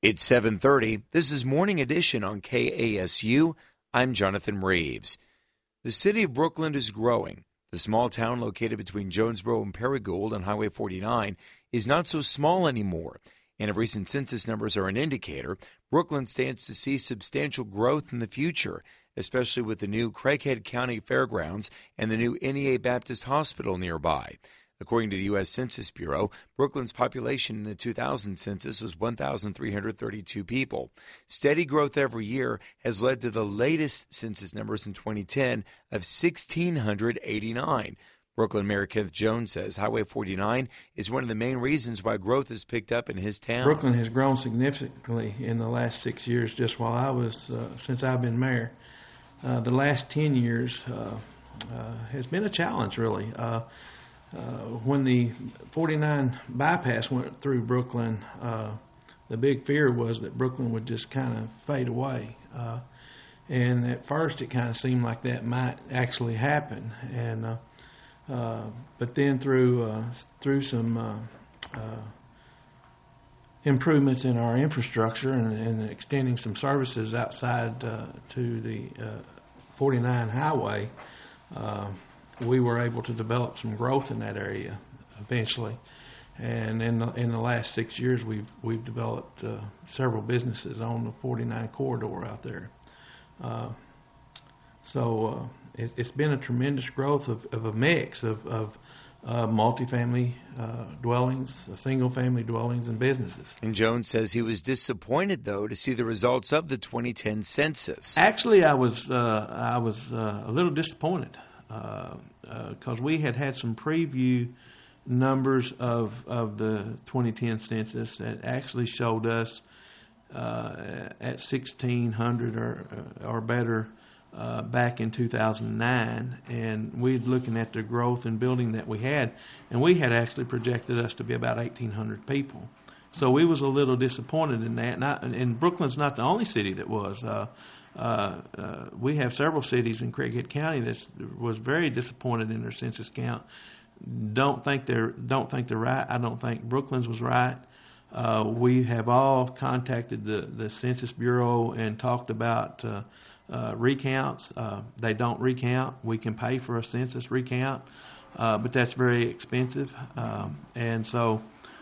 It's 7:30. This is Morning Edition on KASU. I'm Jonathan Reeves. The city of Brooklyn is growing. The small town located between Jonesboro and Perigould on Highway 49 is not so small anymore. And if recent census numbers are an indicator, Brooklyn stands to see substantial growth in the future, especially with the new Craighead County Fairgrounds and the new NEA Baptist Hospital nearby. According to the U.S. Census Bureau, Brooklyn's population in the 2000 census was 1,332 people. Steady growth every year has led to the latest census numbers in 2010 of 1,689. Brooklyn Mayor Kenneth Jones says Highway 49 is one of the main reasons why growth has picked up in his town. Brooklyn has grown significantly in the last 6 years, just while I was, since I've been mayor. The last 10 years has been a challenge, really. When the 49 bypass went through Brooklyn, the big fear was that Brooklyn would just kind of fade away. And at first it kind of seemed like that might actually happen. And but then through some improvements in our infrastructure and extending some services outside to the 49 highway, we were able to develop some growth in that area eventually. And in the last 6 years, we've developed several businesses on the 49 corridor out there. So it's been a tremendous growth of a mix of multifamily dwellings, single-family dwellings, and businesses. And Jones says he was disappointed, though, to see the results of the 2010 census. Actually, I was a little disappointed because we had some preview numbers of the 2010 census that actually showed us at 1,600 or better back in 2009, and we're looking at the growth and building that we had, and we had actually projected us to be about 1,800 people. So we was a little disappointed in that. And Brooklyn's not the only city that was. We have several cities in Craighead County that was very disappointed in their census count. Don't think they're right. I don't think Brooklyn's was right. We have all contacted the Census Bureau and talked about recounts. They don't recount. We can pay for a census recount, but that's very expensive. And so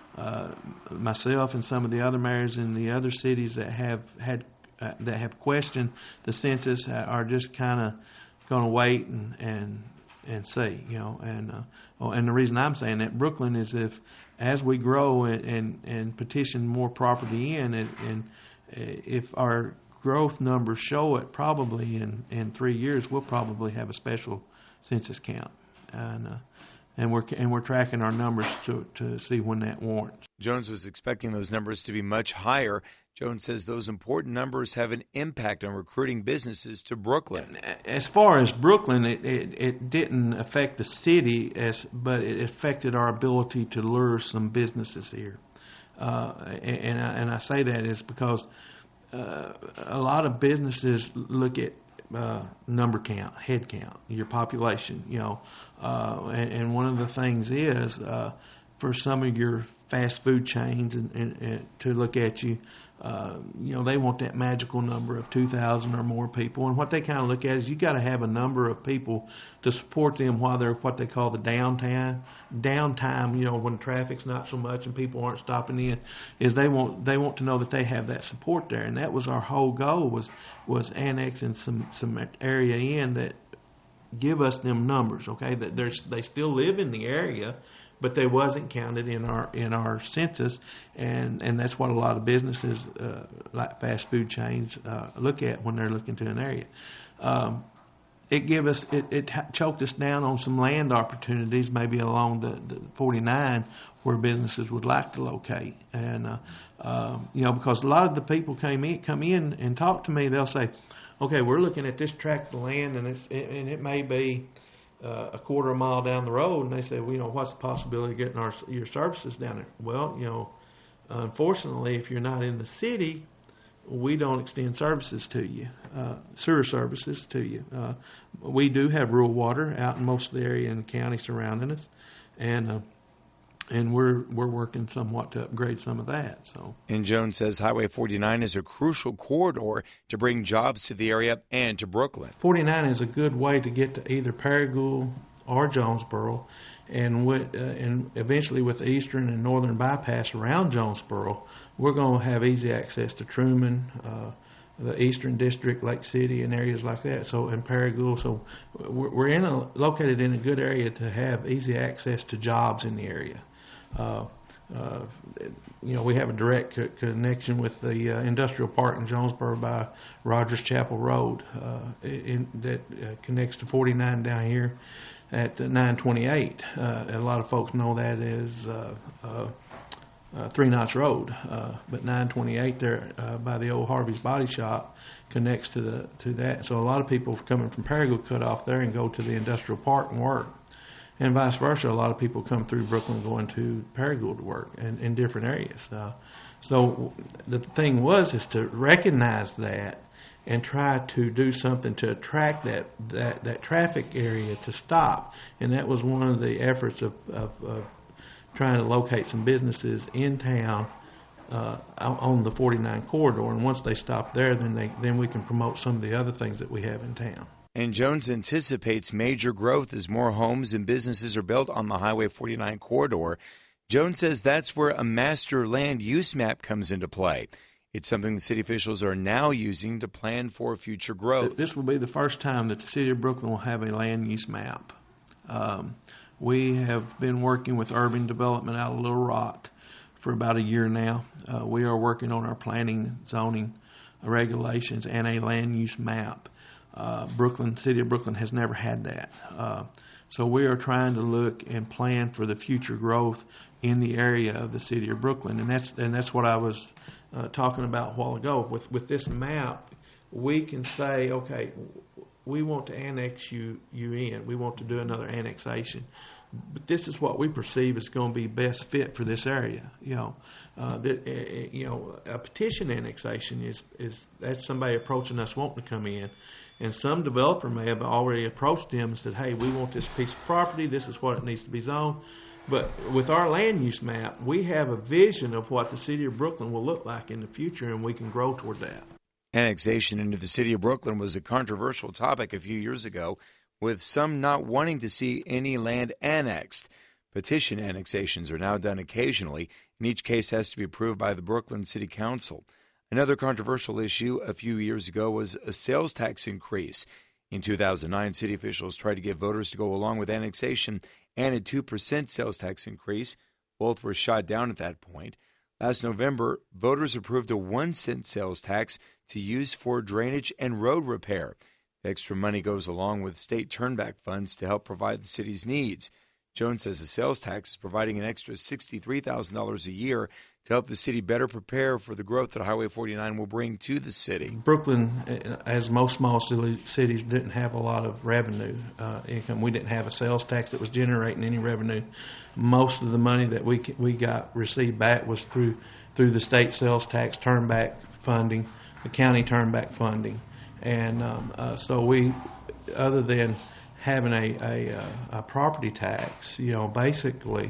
myself and some of the other mayors in the other cities that have questioned the census are just kind of going to wait and see, and the reason I'm saying that Brooklyn is as we grow and petition more property in, and if our growth numbers show it, probably in 3 years we'll probably have a special census count, and we're tracking our numbers to see when that warrants. Jones was expecting those numbers to be much higher. Jones says those important numbers have an impact on recruiting businesses to Brooklyn. As far as Brooklyn, it didn't affect the city, but it affected our ability to lure some businesses here. And I say that is because a lot of businesses look at number count, head count, your population, and one of the things is for some of your fast food chains and to look at you, they want that magical number of 2,000 or more people, and what they kind of look at is you got to have a number of people to support them while they're what they call the downtime, when traffic's not so much and people aren't stopping in, is they want to know that they have that support there, and that was our whole goal was annexing some area in that give us them numbers, okay, that they still live in the area, but they wasn't counted in our census, and that's what a lot of businesses like fast food chains look at when they're looking to an area. It choked us down on some land opportunities, maybe along the 49 where businesses would like to locate, and because a lot of the people come in and talk to me, they'll say, okay, we're looking at this tract of land, and it may be a quarter of a mile down the road, and they say, well, what's the possibility of getting your services down there? Well, unfortunately, if you're not in the city, we don't extend services to you, sewer services to you. We do have rural water out in most of the area in the county surrounding us, and And we're working somewhat to upgrade some of that. So. And Jones says Highway 49 is a crucial corridor to bring jobs to the area and to Brooklyn. 49 is a good way to get to either Paragould or Jonesboro, and eventually with the eastern and northern bypass around Jonesboro, we're going to have easy access to Truman, the Eastern District, Lake City, and areas like that. So, and Paragould. So, we're located in a good area to have easy access to jobs in the area. We have a direct connection with the industrial park in Jonesboro by Rogers Chapel Road that connects to 49 down here at 928. A lot of folks know that as 3 Knots Road, but 928 there by the old Harvey's Body Shop connects to that. So a lot of people coming from Paragould cut off there and go to the industrial park and work. And vice versa, a lot of people come through Brooklyn going to Paragould to work in different areas. So the thing is to recognize that and try to do something to attract that traffic area to stop. And that was one of the efforts of trying to locate some businesses in town on the 49 corridor. And once they stop there, then we can promote some of the other things that we have in town. And Jones anticipates major growth as more homes and businesses are built on the Highway 49 corridor. Jones says that's where a master land use map comes into play. It's something the city officials are now using to plan for future growth. This will be the first time that the city of Brooklyn will have a land use map. We have been working with urban development out of Little Rock for about a year now. We are working on our planning, zoning regulations, and a land use map. City of Brooklyn has never had that. So we are trying to look and plan for the future growth in the area of the city of Brooklyn, and that's what I was talking about a while ago. With this map, we can say, okay, we want to annex you in. We want to do another annexation, but this is what we perceive is going to be best fit for this area. A petition annexation is that's somebody approaching us wanting to come in. And some developer may have already approached them and said, hey, we want this piece of property. This is what it needs to be zoned. But with our land use map, we have a vision of what the city of Brooklyn will look like in the future, and we can grow toward that. Annexation into the city of Brooklyn was a controversial topic a few years ago, with some not wanting to see any land annexed. Petition annexations are now done occasionally, and each case has to be approved by the Brooklyn City Council. Another controversial issue a few years ago was a sales tax increase. In 2009, city officials tried to get voters to go along with annexation and a 2% sales tax increase. Both were shot down at that point. Last November, voters approved a 1-cent sales tax to use for drainage and road repair. The extra money goes along with state turnback funds to help provide the city's needs. Jones says the sales tax is providing an extra $63,000 a year to help the city better prepare for the growth that Highway 49 will bring to the city. Brooklyn, as most small cities, didn't have a lot of revenue income. We didn't have a sales tax that was generating any revenue. Most of the money that we received back was through the state sales tax turnback funding, the county turnback funding, and so we, other than having a property tax, basically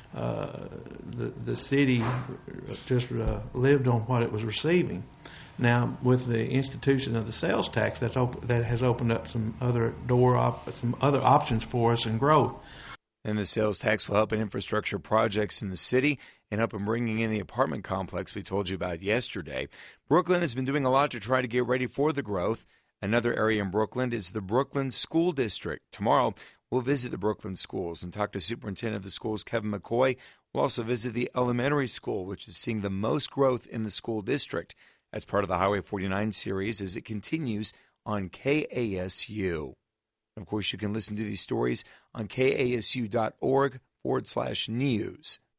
the city just lived on what it was receiving. Now, with the institution of the sales tax, that has opened up some other options for us in growth. And the sales tax will help in infrastructure projects in the city and help in bringing in the apartment complex we told you about yesterday. Brooklyn has been doing a lot to try to get ready for the growth. Another area in Brooklyn is the Brooklyn School District. Tomorrow, we'll visit the Brooklyn schools and talk to Superintendent of the schools, Kevin McCoy. We'll also visit the elementary school, which is seeing the most growth in the school district as part of the Highway 49 series as it continues on KASU. Of course, you can listen to these stories on kasu.org/news.